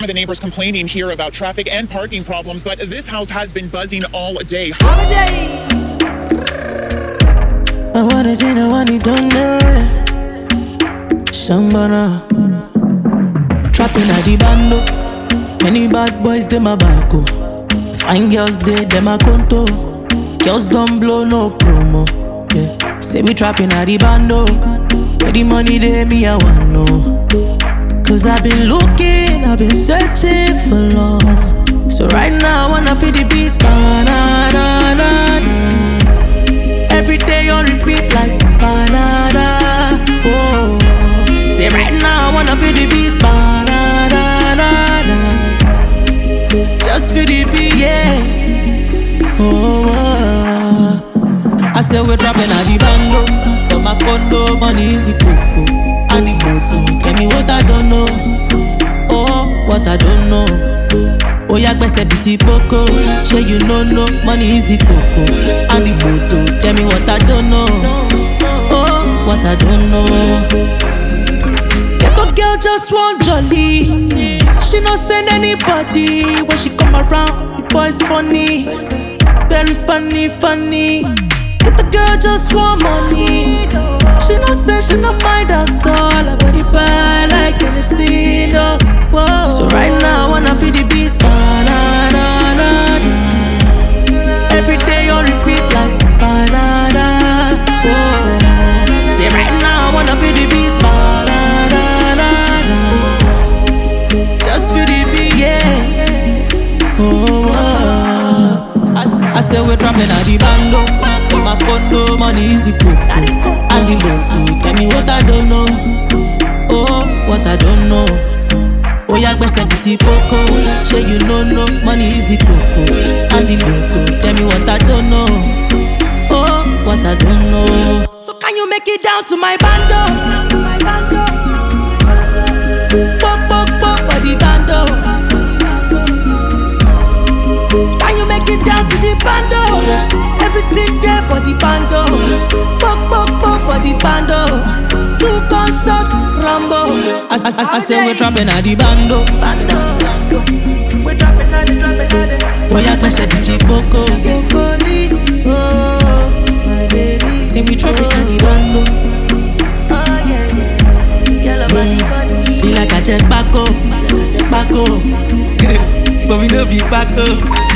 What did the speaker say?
The neighbors complaining here about traffic and parking problems, but this house has been buzzing all day. I wanna say no one don't know. Shambana trapping at the bando. Many bad boys them a bako. Fine girls they them a conto. Girls don't blow no promo. Yeah. Say we trapping at the bando. Where the money they me I want know. Cause I've been looking, I've been searching for long. So right now I wanna feel the beats, ba-na-na-na-na. Every day on repeat like ba-na-na. Oh. Say right now I wanna feel the beats, ba-na-na-na-na. Just feel the beat, yeah. Oh, oh. I said we're dropping at the bando. For my condo, money is the cocoa. And the moto, tell me what I don't know. Oh, what I don't know. Oh, yeah, gbese biti poco. Sure you know, no, money is the cocoa. And the moto, tell me what I don't know. Oh, what I don't know. Ghetto girl just want jolly. She no send anybody. When she come around, the boy's funny. Very funny, funny. Ghetto girl just want money. She no say she no mind at all. Her body bad like Tennessee, no. Whoa. So right now I wanna feel the beats, ba-na-na-na-na. Every day on repeat like ba-na-na. Whoa. Say right now I wanna feel the beats, ba-na-na-na-na. Just feel the beat, yeah. Oh, I said we're dropping at the bando. In my condo, money is the cook. And the moto, tell me what I don't know. Oh, what I don't know. Oh, yeah, gbese biti poco. Sure you know, no, money is the cocoa. And the moto, tell me what I don't know. Oh, what I don't know. So can you make it down to my bando? My bando. Pop, pop, pop, for the bando. Can you make it down to the bando? Everything there for the bando. Pop, pop, pop for the bando. 2 gunshots, Rambo. I say we're trapping at the bando. We're trapping at the. Boy, I question the Chiboko. Oh, my baby. Say we trapping at the bando. Oh, yeah, yeah. Yellow money. Feel like I check back. But we know be back.